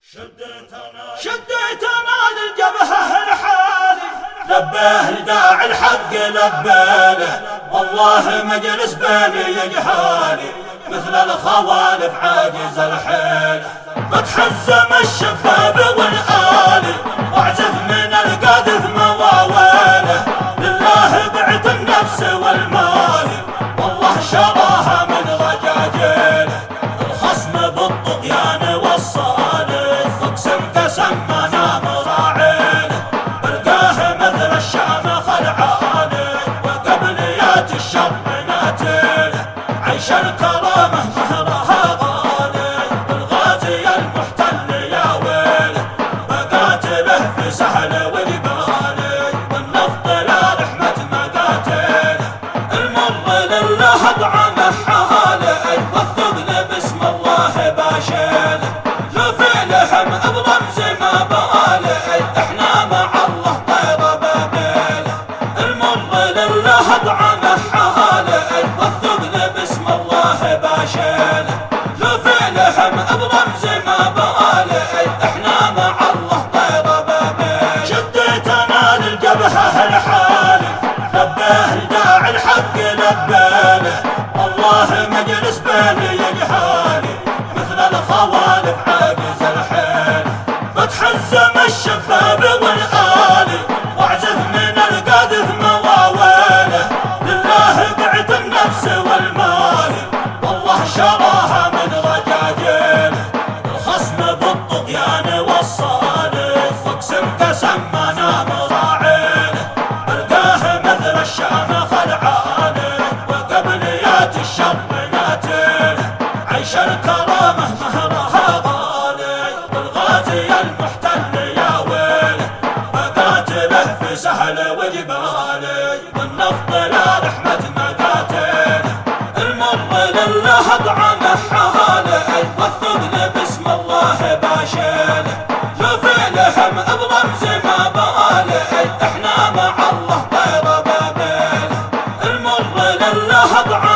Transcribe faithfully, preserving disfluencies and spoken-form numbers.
شديتنا للجبهة الحالي لبيه داعي الحق لبيله، والله مجلس بيني يجهالي مثل الخوالف عاجز الحيل. بتحزم الشباب والآلي واعزف من القاذف مواويله، لله بعت النفس والمال والله شراها من رجاجيله. الخصم بالطغيان والصالح اقسم قسم ما نام راعيله، بلقاه مثل الشام خلعانه وقبليات الشر ناتله. عيش الكرامه مهرها غالي بالغازي المحتل يا ويله، مقاتله في سهل وجبالي والنفط لا رحمه مقاتله. المر لله اطعمه حاله والثقل باسم الله باشيله، لو فعلهم برمز ما باله احنا مع الله طير بابيله. المر لله اطعمه حاله والثقل باسم الله باشيله، لو فعلهم برمز ما باله احنا مع الله طير بابيله. شديتنا للجبهه الحالي لبيه داعي الحق لبيله، والله مجلس بيني يجهالي مثل الخوالف عاجز الحيل. بتحزم الشباب والآلي واعزف من القاذف مواويله، لله بعت النفس والمال والله شراها من رجاجيله. الخصم بالطغيان والصالح واقسم قسم ما نام راعيله، بلقاه مثل الشام خلعانه وقبليات الشر ناتله. عيش الكرامه مهرها غالي بالغازي المحتل يا ويله، مقاتله في سهل وجبالي والنفط لا رحمه مقاتله. المر لله اطعمه حاله والثقل باسم الله باشيله، لو فعلهم برمز ما باله احنا مع الله طير بابيله. المر لله اطعمه